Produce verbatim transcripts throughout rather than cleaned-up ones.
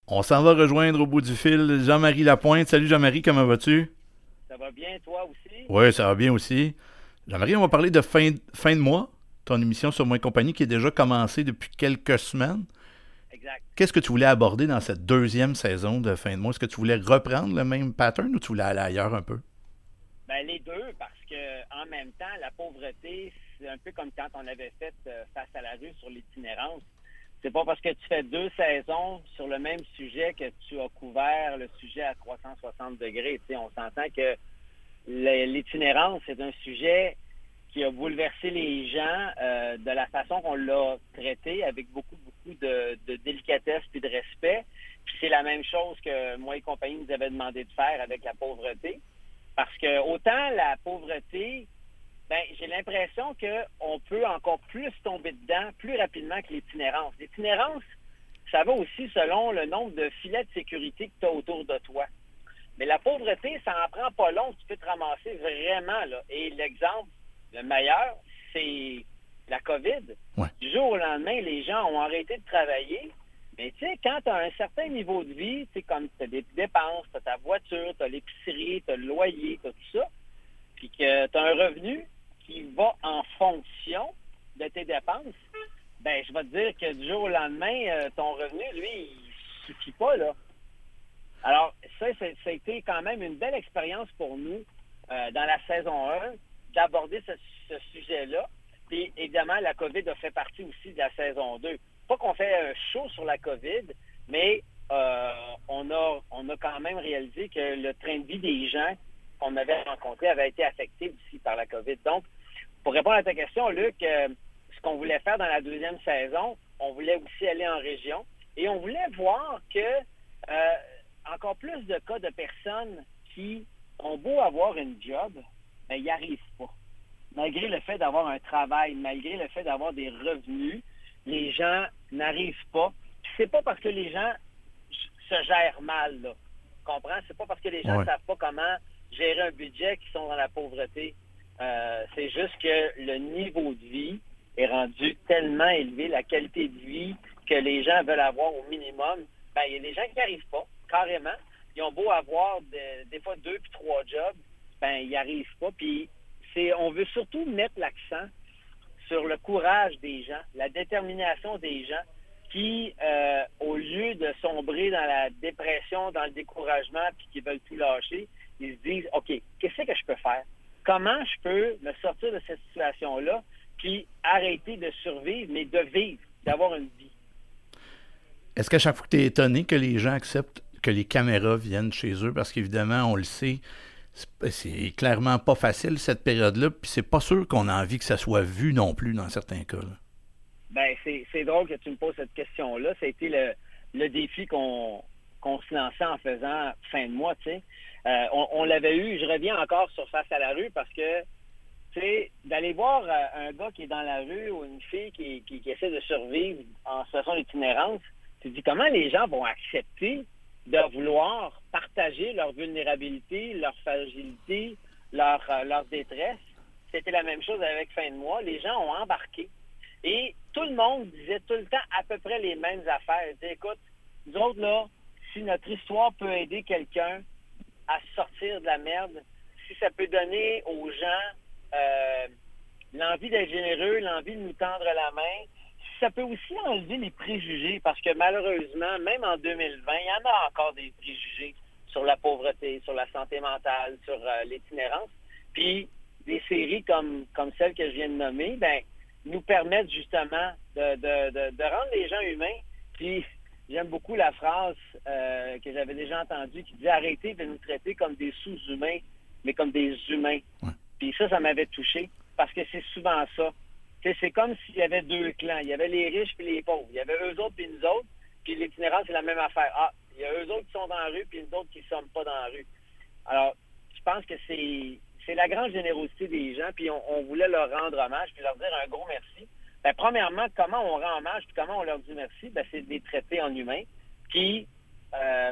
On s'en va rejoindre au bout du fil Jean-Marie Lapointe. Salut Jean-Marie, comment vas-tu? Ça va bien, toi aussi? Oui, ça va bien aussi. Jean-Marie, on va parler de fin, fin de mois, ton émission sur Moi Compagnie qui est déjà commencée depuis quelques semaines. Exact. Qu'est-ce que tu voulais aborder dans cette deuxième saison de fin de mois? Est-ce que tu voulais reprendre le même pattern ou tu voulais aller ailleurs un peu? Ben, les deux, parce que en même temps, la pauvreté, c'est un peu comme quand on avait fait euh, Face à la rue sur l'itinérance. C'est pas parce que tu fais deux saisons sur le même sujet que tu as couvert le sujet à trois cent soixante degrés. Tu sais, on s'entend que le- l'itinérance, c'est un sujet qui a bouleversé les gens euh, de la façon qu'on l'a traité, avec beaucoup, beaucoup de, de délicatesse et de respect. Puis c'est la même chose que moi et compagnie nous avaient demandé de faire avec la pauvreté. Parce que autant la pauvreté, ben, j'ai l'impression qu'on peut encore plus tomber dedans plus rapidement que l'itinérance. L'itinérance, ça va aussi selon le nombre de filets de sécurité que tu as autour de toi. Mais la pauvreté, ça en prend pas long, tu peux te ramasser vraiment, là. Et l'exemple le meilleur, c'est la COVID. Ouais. Du jour au lendemain, les gens ont arrêté de travailler. Mais tu sais, quand tu as un certain niveau de vie, tu sais, comme tu as des dépenses, tu as ta voiture, tu as l'épicerie, tu as le loyer, tu as tout ça, puis que tu as un revenu qui va en fonction de tes dépenses, ben je vais te dire que du jour au lendemain, euh, ton revenu, lui, il suffit pas, là. Alors, ça, c'est- ça a été quand même une belle expérience pour nous euh, dans la saison un d'aborder ce, ce sujet-là. Puis, évidemment, la COVID a fait partie aussi de la saison deux. Pas qu'on fait un show sur la COVID, mais euh, on a on a quand même réalisé que le train de vie des gens qu'on avait rencontrés avait été affecté aussi par la COVID. Donc, pour répondre à ta question, Luc, euh, ce qu'on voulait faire dans la deuxième saison, on voulait aussi aller en région et on voulait voir que euh, encore plus de cas de personnes qui ont beau avoir une job, mais ils n'y arrivent pas. Malgré le fait d'avoir un travail, malgré le fait d'avoir des revenus, les gens n'arrivent pas. Puis c'est pas parce que les gens se gèrent mal, là. Tu comprends? C'est pas parce que les gens ne Ouais. savent pas comment gérer un budget qu'ils sont dans la pauvreté. Euh, c'est juste que le niveau de vie est rendu tellement élevé, la qualité de vie que les gens veulent avoir au minimum. Ben, il y a des gens qui n'y arrivent pas, carrément. Ils ont beau avoir de- des fois deux puis trois jobs, ben, ils n'y arrivent pas. Puis c'est, on veut surtout mettre l'accent sur le courage des gens, la détermination des gens qui, euh, au lieu de sombrer dans la dépression, dans le découragement, puis qui veulent tout lâcher, ils se disent, OK, qu'est-ce que je peux faire? Comment je peux me sortir de cette situation-là, puis arrêter de survivre, mais de vivre, d'avoir une vie? Est-ce qu'à chaque fois que tu es étonné que les gens acceptent que les caméras viennent chez eux? Parce qu'évidemment, on le sait, c'est c'est clairement pas facile cette période-là, puis c'est pas sûr qu'on a envie que ça soit vu non plus dans certains cas, là. Ben, c'est, c'est drôle que tu me poses cette question-là. Ça a été le, le défi qu'on, qu'on se lançait en faisant fin de mois, tu sais. Euh, on, on l'avait eu, je reviens encore sur Face à la rue parce que, tu sais, d'aller voir euh, un gars qui est dans la rue ou une fille qui, qui, qui essaie de survivre en situation d'itinérance, tu te dis comment les gens vont accepter de vouloir partager leur vulnérabilité, leur fragilité, leur, euh, leur détresse. C'était la même chose avec fin de mois. Les gens ont embarqué. Et tout le monde disait tout le temps à peu près les mêmes affaires. Ils disaient, écoute, nous autres, là, si notre histoire peut aider quelqu'un à sortir de la merde, si ça peut donner aux gens euh, l'envie d'être généreux, l'envie de nous tendre la main, si ça peut aussi enlever les préjugés, parce que malheureusement, même en deux mille vingt, il y en a encore des préjugés sur la pauvreté, sur la santé mentale, sur euh, l'itinérance. Puis, des séries comme, comme celle que je viens de nommer, ben nous permettent justement de, de, de, de rendre les gens humains. Puis, j'aime beaucoup la phrase euh, que j'avais déjà entendue qui dit « Arrêtez de nous traiter comme des sous-humains, mais comme des humains. Ouais. » Puis ça, ça m'avait touché parce que c'est souvent ça. Tu sais, c'est comme s'il y avait deux clans. Il y avait les riches puis les pauvres. Il y avait eux autres puis nous autres. Puis l'itinérance, c'est la même affaire. Ah, il y a eux autres qui sont dans la rue puis nous autres qui ne sommes pas dans la rue. Alors, je pense que c'est... c'est la grande générosité des gens, puis on, on voulait leur rendre hommage, puis leur dire un gros merci. Ben, premièrement, comment on rend hommage, puis comment on leur dit merci, ben, c'est de les traiter en humains, puis euh,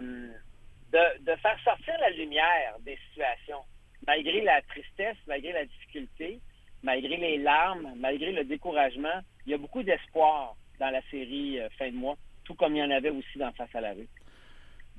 de, de faire sortir la lumière des situations, malgré la tristesse, malgré la difficulté, malgré les larmes, malgré le découragement. Il y a beaucoup d'espoir dans la série euh, Fin de mois, tout comme il y en avait aussi dans Face à la rue.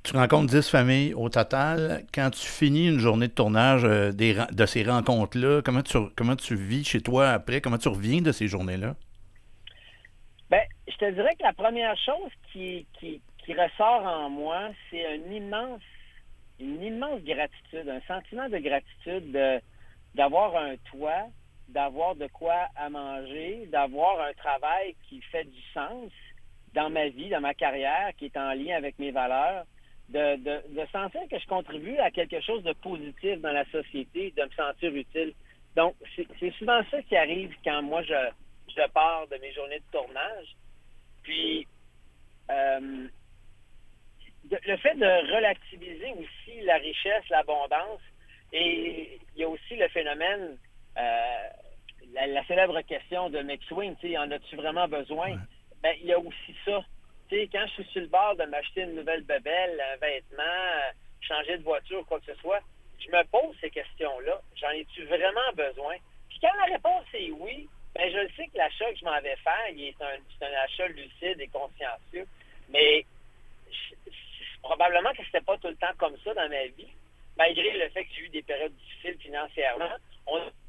tu rencontres dix familles au total. Quand tu finis une journée de tournage euh, des, de ces rencontres-là, comment tu, comment tu vis chez toi après? Comment tu reviens de ces journées-là? Ben, je te dirais que la première chose qui, qui, qui ressort en moi, c'est un immense, une immense gratitude, un sentiment de gratitude de, d'avoir un toit, d'avoir de quoi à manger, d'avoir un travail qui fait du sens dans ma vie, dans ma carrière, qui est en lien avec mes valeurs, de, de, de sentir que je contribue à quelque chose de positif dans la société, de me sentir utile. Donc, c'est, c'est souvent ça qui arrive quand moi, je, je pars de mes journées de tournage. Puis, euh, de, le fait de relativiser aussi la richesse, l'abondance, et il y a aussi le phénomène, euh, la, la célèbre question de McSween, tu sais, en as-tu vraiment besoin? Ouais. Ben, il y a aussi ça. Tu sais, quand je suis sur le bord de m'acheter une nouvelle bebelle, un vêtement, euh, changer de voiture, quoi que ce soit, je me pose ces questions-là. J'en ai-tu vraiment besoin? Puis quand la réponse est oui, ben je le sais que l'achat que je m'en vais faire, il est un, c'est un achat lucide et consciencieux. Mais je, je, probablement que c'était pas tout le temps comme ça dans ma vie. Malgré le fait que j'ai eu des périodes difficiles financièrement, on a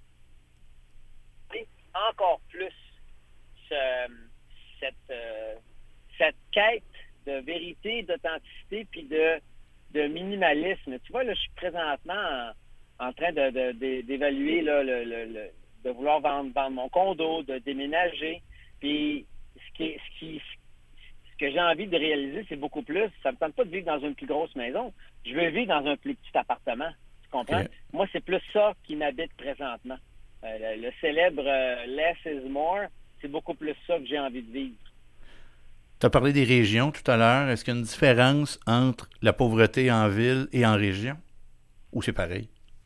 encore plus ce, cette, euh, cette quête de vérité, d'authenticité, puis de, de minimalisme. Tu vois, là, je suis présentement en, en train de, de, de, d'évaluer là, le, le, le, de vouloir vendre, vendre mon condo, de déménager. Puis ce qui, ce qui ce que j'ai envie de réaliser, c'est beaucoup plus. Ça ne me tente pas de vivre dans une plus grosse maison. Je veux vivre dans un plus petit appartement. Tu comprends? Okay. Moi, c'est plus ça qui m'habite présentement. Euh, le, le célèbre euh, less is more, c'est beaucoup plus ça que j'ai envie de vivre. Tu as parlé des régions tout à l'heure. Est-ce qu'il y a une différence entre la pauvreté en ville et en région? Ou c'est pareil?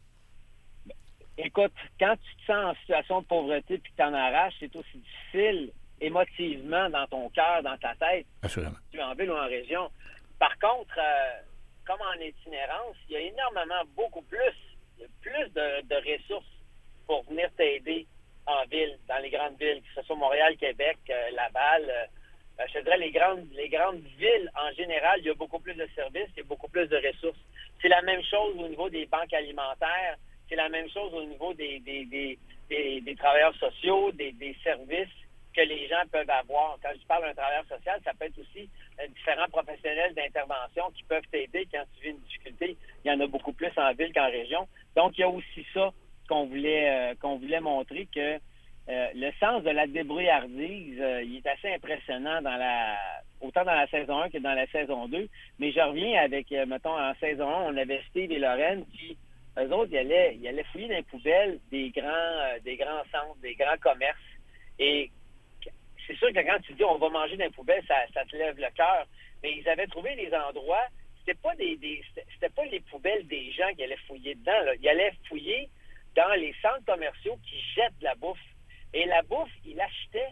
Écoute, quand tu te sens en situation de pauvreté et que tu en arraches, c'est aussi difficile émotivement dans ton cœur, dans ta tête. Assurément. Tu es en ville ou en région. Par contre, euh, comme en itinérance, il y a énormément, beaucoup plus, plus de, de ressources pour venir t'aider en ville, dans les grandes villes, que ce soit Montréal, Québec, euh, Laval. Euh, je te dirais, les grandes, les grandes villes, en général, il y a beaucoup plus de services, il y a beaucoup plus de ressources. C'est la même chose au niveau des banques alimentaires, c'est la même chose au niveau des, des, des, des, des travailleurs sociaux, des, des services que les gens peuvent avoir. Quand je parle d'un travailleur social, ça peut être aussi euh, différents professionnels d'intervention qui peuvent t'aider quand tu vis une difficulté. Il y en a beaucoup plus en ville qu'en région. Donc, il y a aussi ça qu'on voulait euh, qu'on voulait montrer, que euh, le sens de la débrouillardise, euh, il est assez impressionnant dans la autant dans la saison un que dans la saison deux. Mais je reviens avec, euh, mettons, en saison un, on avait Steve et Lorraine qui, eux autres, ils allaient, ils allaient fouiller dans les poubelles des grands, euh, des grands centres, des grands commerces. Et c'est sûr que quand tu dis on va manger dans les poubelles, ça, ça te lève le cœur. Mais ils avaient trouvé des endroits, c'était pas des, des c'était pas les poubelles des gens qui allaient fouiller dedans, là. Ils allaient fouiller dans les centres commerciaux qui jettent de la bouffe. Et la bouffe, ils l'achetaient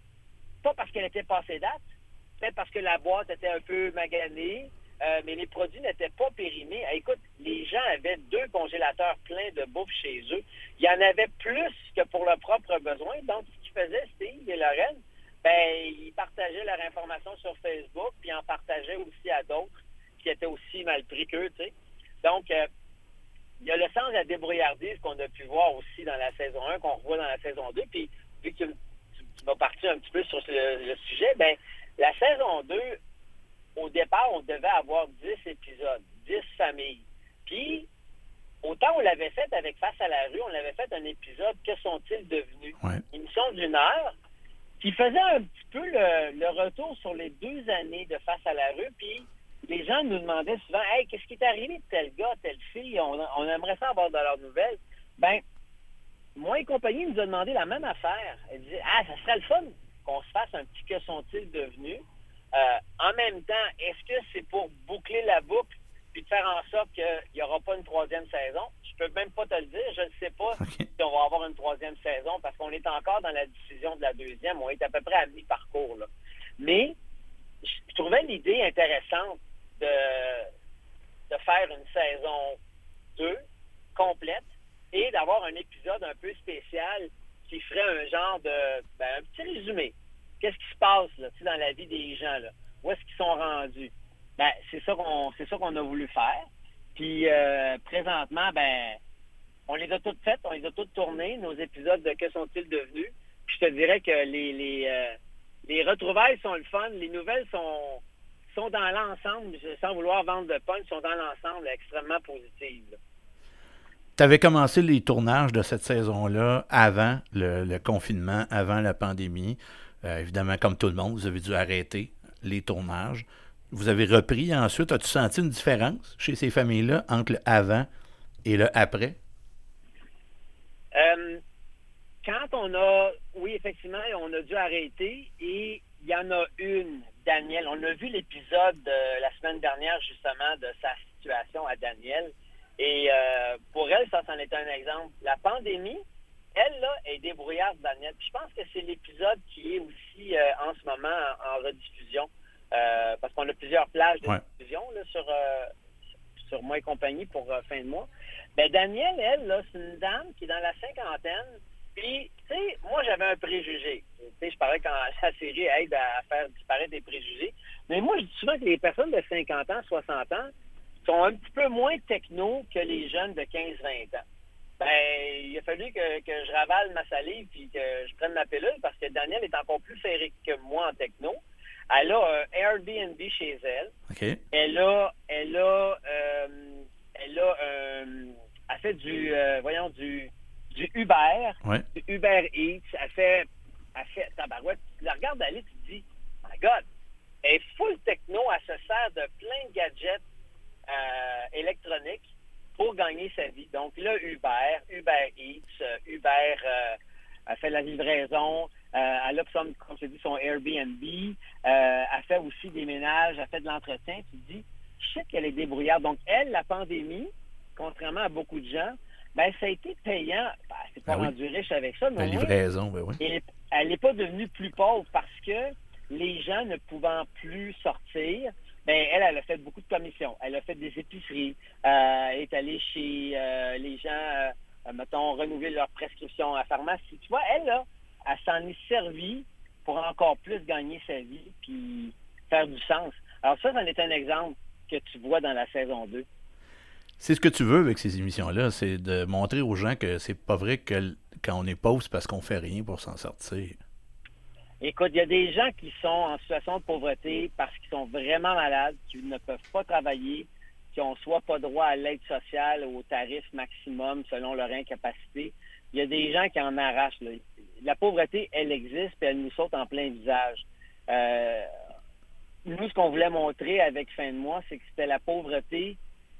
pas parce qu'elle était passée date, mais parce que la boîte était un peu maganée, euh, mais les produits n'étaient pas périmés. Ah, écoute, les gens avaient deux congélateurs pleins de bouffe chez eux. Il y en avait plus que pour leurs propres besoins. Donc, ce qu'ils faisaient, Steve et Lorraine, ben, ils partageaient leur information sur Facebook, puis en partageaient aussi à d'autres qui étaient aussi mal pris qu'eux, tu sais. Donc, euh, il y a le sens de la débrouillardise qu'on a pu voir aussi dans la saison un, qu'on revoit dans la saison deux. Puis, vu que tu, tu, tu vas partir un petit peu sur le, le sujet, ben la saison deux, au départ, on devait avoir dix épisodes, dix familles. Puis, autant on l'avait fait avec Face à la rue, on l'avait fait un épisode « Que sont-ils devenus? Ouais. » Une émission d'une heure qui faisait un petit peu le, le retour sur les deux années de Face à la rue. Puis, les gens nous demandaient souvent « Hey, qu'est-ce qui est arrivé de tel gars, telle fille? On, on aimerait ça avoir de leurs nouvelles. » Ben, moi et compagnie nous a demandé la même affaire. Elle disait « Ah, ça serait le fun qu'on se fasse un petit que sont-ils devenus? Euh, en même temps, est-ce que c'est pour boucler la boucle puis de faire en sorte qu'il n'y aura pas une troisième saison? Je peux même pas te le dire. Je ne sais pas okay. si on va avoir une troisième saison parce qu'on est encore dans la décision de la deuxième. On est à peu près à mi-parcours, là. Mais je trouvais l'idée intéressante de, de faire une saison deux complète et d'avoir un épisode un peu spécial qui ferait un genre de ben, un petit résumé. Qu'est-ce qui se passe là, dans la vie des gens? Là? Où est-ce qu'ils sont rendus? Ben, c'est ça qu'on c'est ça qu'on a voulu faire. Puis euh, présentement, ben, on les a toutes faites, on les a toutes tournées, nos épisodes de Que sont-ils devenus? Puis je te dirais que les les, euh, les retrouvailles sont le fun, les nouvelles sont sont dans l'ensemble, sans vouloir vendre de punch, sont dans l'ensemble extrêmement positives. Tu avais commencé les tournages de cette saison-là avant le, le confinement, avant la pandémie. Euh, évidemment, comme tout le monde, vous avez dû arrêter les tournages. Vous avez repris ensuite. As-tu senti une différence chez ces familles-là entre le avant et le après? Euh, quand on a... Oui, effectivement, on a dû arrêter et il y en a une, Danielle. On a vu l'épisode de la semaine dernière, justement, de sa situation à Danielle. Et euh, pour elle, ça, c'en est un exemple. La pandémie, elle, là, est débrouillarde, Danielle. Puis je pense que c'est l'épisode qui est aussi euh, en ce moment en, en rediffusion. Euh, parce qu'on a plusieurs plages de ouais. diffusion là, sur, euh, sur Moi et compagnie pour euh, fin de mois. Ben Danielle, elle, là, c'est une dame qui est dans la cinquantaine. Puis, tu sais, moi, j'avais un préjugé. Tu sais, je parlais quand la série aide à faire disparaître des préjugés. Mais moi, je dis souvent que les personnes de cinquante ans, soixante ans, sont un petit peu moins techno que les jeunes de quinze vingt ans. Ben, il a fallu que, que je ravale ma salive puis que je prenne ma pilule parce que Danielle est encore plus ferrée que moi en techno. Elle a un Airbnb chez elle. Okay. Elle a, elle a, euh, elle a, euh, elle fait du, euh, voyons, du, du Uber, ouais. du Uber Eats. Elle fait, elle fait, tabarouette. Tu la regardes aller, tu te dis, my God, elle est full techno, elle se sert de plein de gadgets euh, électroniques pour gagner sa vie. Donc là, Uber, Uber Eats, euh, Uber, euh, elle fait la livraison. Euh, elle a, son, comme je te dis, son Airbnb. Euh, elle fait aussi des ménages, elle fait de l'entretien. Tu te dis, je sais qu'elle est débrouillarde. Donc, elle, la pandémie, contrairement à beaucoup de gens, ben ça a été payant. Ben, elle s'est pas ah rendue oui. riche avec ça, mais la livraison, ben oui. Elle n'est pas devenue plus pauvre parce que les gens ne pouvant plus sortir, ben elle, elle a fait beaucoup de commissions. Elle a fait des épiceries. Euh, elle est allée chez euh, les gens, euh, mettons, renouveler leur prescription à la pharmacie. Tu vois, elle, là, elle s'en est servie pour encore plus gagner sa vie puis faire du sens. Alors ça, c'en est un exemple que tu vois dans la saison deux. C'est ce que tu veux avec ces émissions-là, c'est de montrer aux gens que c'est pas vrai que quand on est pauvre, c'est parce qu'on fait rien pour s'en sortir. Écoute, il y a des gens qui sont en situation de pauvreté parce qu'ils sont vraiment malades, qui ne peuvent pas travailler, qui n'ont soit pas droit à l'aide sociale, au tarif maximum selon leur incapacité. Il y a des gens qui en arrachent. Là. La pauvreté, elle existe, puis elle nous saute en plein visage. Euh, nous, ce qu'on voulait montrer avec Fin de mois, c'est que c'était la pauvreté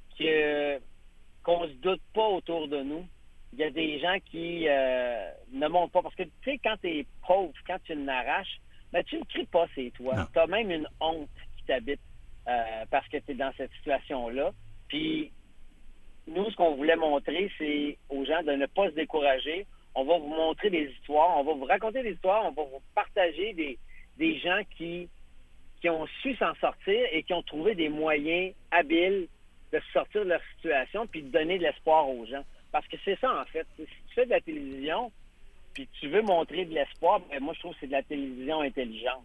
que, qu'on se doute pas autour de nous. Il y a des gens qui euh, ne montrent pas. Parce que, tu sais, quand tu es pauvre, quand tu l'arraches, ben, tu ne cries pas, c'est toi. Tu as même une honte qui t'habite euh, parce que tu es dans cette situation-là. Puis, nous, ce qu'on voulait montrer, c'est aux gens de ne pas se décourager. On va vous montrer des histoires, on va vous raconter des histoires, on va vous partager des, des gens qui, qui ont su s'en sortir et qui ont trouvé des moyens habiles de sortir de leur situation puis de donner de l'espoir aux gens. Parce que c'est ça, en fait. Si tu fais de la télévision puis tu veux montrer de l'espoir, ben moi, je trouve que c'est de la télévision intelligente.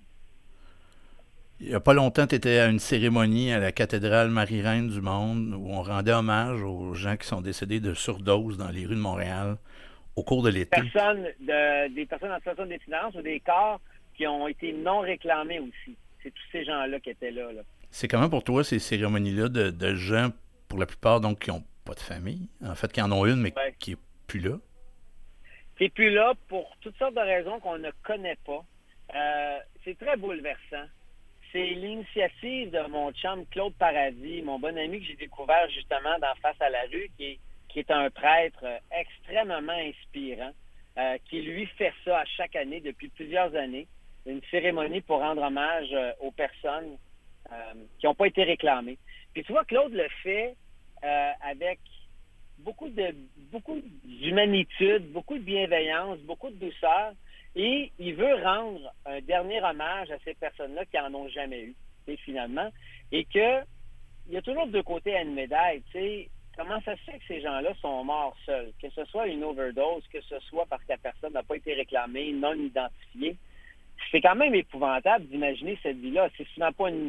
Il n'y a pas longtemps, tu étais à une cérémonie à la cathédrale Marie-Reine du Monde où on rendait hommage aux gens qui sont décédés de surdose dans les rues de Montréal au cours de l'été. Personne de, des personnes en situation d'itinérance ou des corps qui ont été non réclamés aussi. C'est tous ces gens-là qui étaient là. là. C'est comment pour toi ces cérémonies-là de, de gens, pour la plupart, donc qui n'ont pas de famille, en fait, qui en ont une, mais ouais. qui n'est plus là? Qui n'est plus là pour toutes sortes de raisons qu'on ne connaît pas. Euh, c'est très bouleversant. C'est l'initiative de mon chum Claude Paradis, mon bon ami que j'ai découvert justement dans Face à la rue, qui est, qui est un prêtre extrêmement inspirant, euh, qui lui fait ça à chaque année depuis plusieurs années, une cérémonie pour rendre hommage euh, aux personnes euh, qui n'ont pas été réclamées. Puis tu vois, Claude le fait euh, avec beaucoup de beaucoup d'humanitude, beaucoup de bienveillance, beaucoup de douceur. Et il veut rendre un dernier hommage à ces personnes-là qui n'en ont jamais eu, finalement. Et que il y a toujours deux côtés à une médaille. T'sais. Comment ça se fait que ces gens-là sont morts seuls? Que ce soit une overdose, que ce soit parce que la personne n'a pas été réclamée, non identifiée. C'est quand même épouvantable d'imaginer cette vie-là. C'est souvent pas une,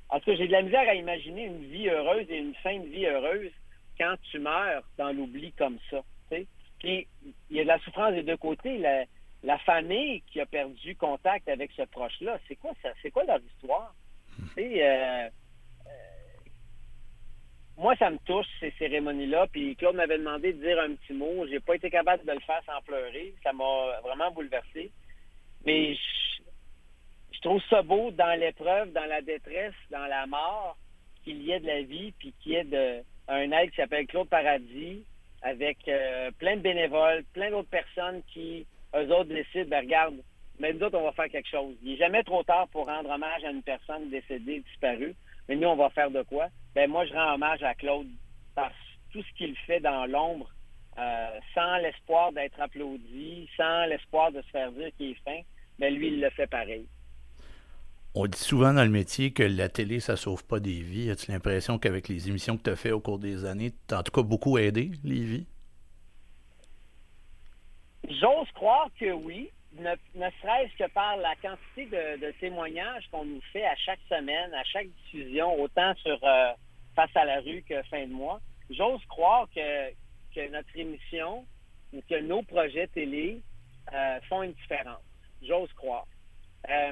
En tout cas, j'ai de la misère à imaginer une vie heureuse et une fin de vie heureuse quand tu meurs dans l'oubli comme ça. T'sais. Puis, il y a de la souffrance des deux côtés. La, la famille qui a perdu contact avec ce proche-là, c'est quoi ça? C'est quoi leur histoire? T'sais, euh, euh, moi, ça me touche, ces cérémonies-là. Puis Claude m'avait demandé de dire un petit mot. J'ai pas été capable de le faire sans pleurer. Ça m'a vraiment bouleversé. Mais je, je trouve ça beau dans l'épreuve, dans la détresse, dans la mort, qu'il y ait de la vie, puis qu'il y ait de, un aide qui s'appelle Claude Paradis, avec euh, plein de bénévoles, plein d'autres personnes qui, eux autres, décident, ben regarde, mais nous autres, on va faire quelque chose. Il n'est jamais trop tard pour rendre hommage à une personne décédée, disparue, mais nous, on va faire de quoi? Ben moi, je rends hommage à Claude par tout ce qu'il fait dans l'ombre, euh, sans l'espoir d'être applaudi, sans l'espoir de se faire dire qu'il est fin, mais lui, il le fait pareil. On dit souvent dans le métier que la télé, ça sauve pas des vies. As-tu l'impression qu'avec les émissions que tu as faites au cours des années, tu as en tout cas beaucoup aidé les vies? J'ose croire que oui, ne, ne serait-ce que par la quantité de, de témoignages qu'on nous fait à chaque semaine, à chaque diffusion, autant sur euh, Face à la rue que Fin de mois. J'ose croire que, que notre émission ou que nos projets télé euh, font une différence. J'ose croire. Euh,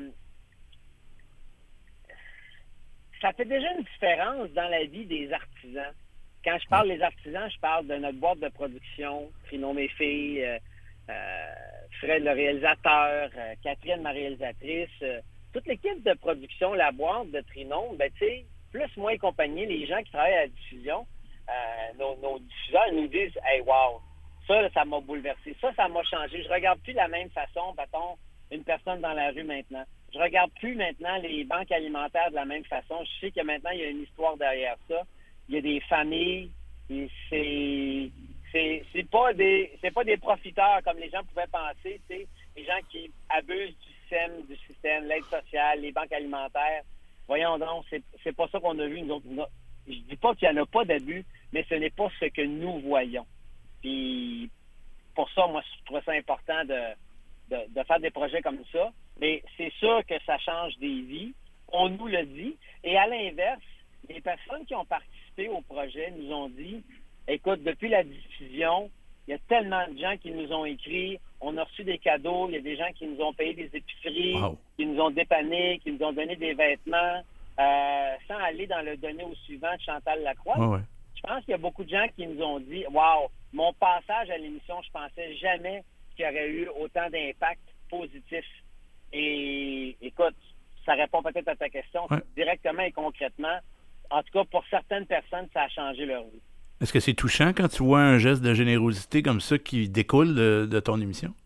Ça fait déjà une différence dans la vie des artisans. Quand je parle des artisans, je parle de notre boîte de production, Trino mes filles, euh, euh, Fred le réalisateur, euh, Catherine ma réalisatrice, euh, toute l'équipe de production, la boîte de Trinon, ben tu sais, plus moi et compagnie, les gens qui travaillent à la diffusion, euh, nos, nos diffuseurs nous disent « Hey, wow, ça, là, ça m'a bouleversé, ça, ça m'a changé. Je regarde plus de la même façon, bâton, une personne dans la rue maintenant. Je regarde plus maintenant les banques alimentaires de la même façon. Je sais que maintenant, il y a une histoire derrière ça. Il y a des familles, et c'est c'est c'est pas des c'est pas des profiteurs comme les gens pouvaient penser, tu sais, les gens qui abusent du système, du système, l'aide sociale, les banques alimentaires. Voyons donc, c'est c'est pas ça qu'on a vu nous autres. Je dis pas qu'il y en a pas d'abus, mais ce n'est pas ce que nous voyons. Puis pour ça, moi, je trouve ça important de De, de faire des projets comme ça, mais c'est sûr que ça change des vies. On nous le dit. Et à l'inverse, les personnes qui ont participé au projet nous ont dit, écoute, depuis la diffusion, il y a tellement de gens qui nous ont écrit, on a reçu des cadeaux, il y a des gens qui nous ont payé des épiceries, wow. qui nous ont dépanné, qui nous ont donné des vêtements, euh, sans aller dans le donner au suivant de Chantal Lacroix. Ouais, ouais. Je pense qu'il y a beaucoup de gens qui nous ont dit, wow, mon passage à l'émission, je pensais jamais qu'il y aurait eu autant d'impact positif. Et écoute, ça répond peut-être à ta question ouais. directement et concrètement. En tout cas, pour certaines personnes, ça a changé leur vie. Est-ce que c'est touchant quand tu vois un geste de générosité comme ça qui découle de, de ton émission?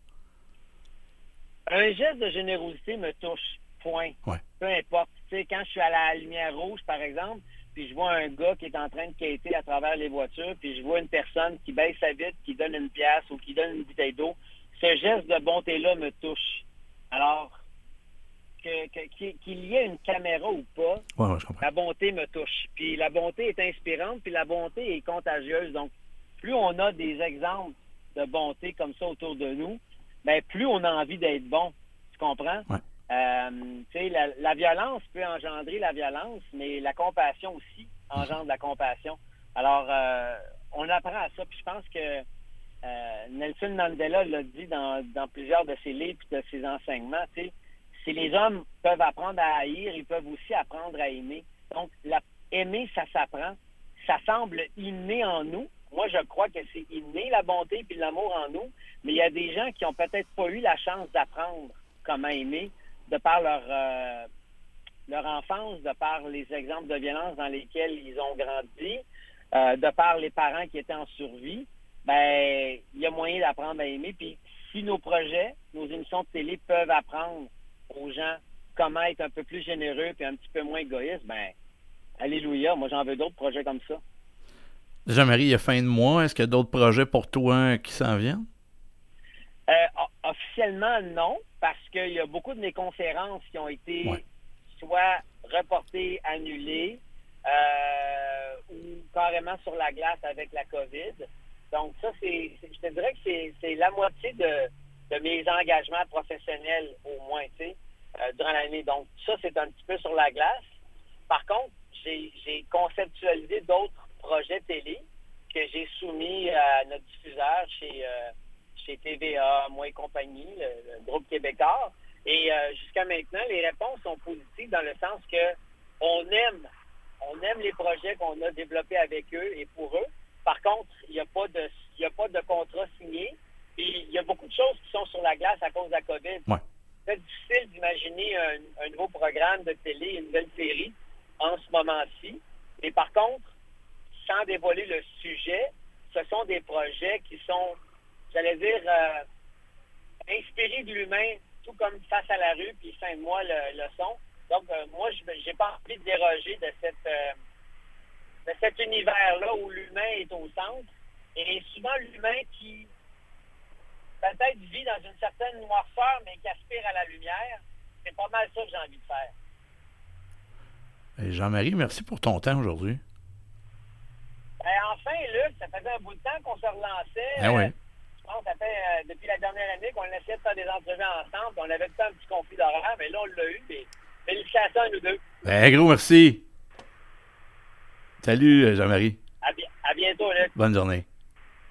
Un geste de générosité me touche, point. Ouais. Peu importe. Tu sais, quand je suis à la lumière rouge, par exemple, puis je vois un gars qui est en train de quêter à travers les voitures, puis je vois une personne qui baisse sa vitre, qui donne une pièce ou qui donne une bouteille d'eau, ce geste de bonté-là me touche. Alors, que, que, qu'il y ait une caméra ou pas, ouais, ouais, je comprends. La bonté me touche. Puis la bonté est inspirante, puis la bonté est contagieuse. Donc, plus on a des exemples de bonté comme ça autour de nous, bien, plus on a envie d'être bon. Tu comprends? Ouais. Euh, tu sais, la, la violence peut engendrer la violence, mais la compassion aussi engendre la compassion. Alors, euh, on apprend à ça. Puis je pense que euh, Nelson Mandela l'a dit dans, dans plusieurs de ses livres et de ses enseignements, tu sais, si les hommes peuvent apprendre à haïr, ils peuvent aussi apprendre à aimer. Donc, la, aimer, ça s'apprend. Ça semble inné en nous. Moi, je crois que c'est inné, la bonté puis l'amour en nous. Mais il y a des gens qui ont peut-être pas eu la chance d'apprendre comment aimer de par leur, euh, leur enfance, de par les exemples de violence dans lesquels ils ont grandi, euh, de par les parents qui étaient en survie. Ben, il y a moyen d'apprendre à aimer. Puis, si nos projets, nos émissions de télé peuvent apprendre aux gens comment être un peu plus généreux puis un petit peu moins égoïste, ben, alléluia. Moi, j'en veux d'autres projets comme ça. Jean-Marie, il y a fin de mois. Est-ce qu'il y a d'autres projets pour toi qui s'en viennent? Euh, officiellement, non, parce qu'il y a beaucoup de mes conférences qui ont été ouais. soit reportées, annulées, euh, ou carrément sur la glace avec la COVID. Donc, ça, c'est, c'est je te dirais que c'est, c'est la moitié de, de mes engagements professionnels, au moins, tu sais, euh, durant l'année. Donc, ça, c'est un petit peu sur la glace. Par contre, j'ai, j'ai conceptualisé d'autres projets télé que j'ai soumis à notre diffuseur chez, euh, chez T V A, moi et compagnie, le, le groupe québécois. Et euh, jusqu'à maintenant, les réponses sont positives dans le sens que on aime, on aime les projets qu'on a développés avec eux et pour eux. Par contre, il n'y a pas de, il y a pas de contrat signé. Et il y a beaucoup de choses qui sont sur la glace à cause de la COVID. Ouais. C'est difficile d'imaginer un, un nouveau programme de télé, une nouvelle série en ce moment-ci. Et par contre, sans dévoiler le sujet, ce sont des projets qui sont, j'allais dire, euh, inspirés de l'humain, tout comme Face à la rue, puis fin de mois le, le son. Donc, euh, moi, je n'ai pas envie de déroger de, cette, euh, de cet univers-là où l'humain est au centre. Et souvent, l'humain qui peut-être vit dans une certaine noirceur, mais qui aspire à la lumière, c'est pas mal ça que j'ai envie de faire. Et Jean-Marie, merci pour ton temps aujourd'hui. Ben, enfin, Luc, ça faisait un bout de temps qu'on se relançait. Ah oui. Euh, je pense que ça fait euh, depuis la dernière année qu'on essayait de faire des entrevues ensemble. On avait tout un petit conflit d'horaire, mais là, on l'a eu. Mais félicitations à nous deux. Ben, gros merci. Salut, Jean-Marie. À, bi- à bientôt, Luc. Bonne journée.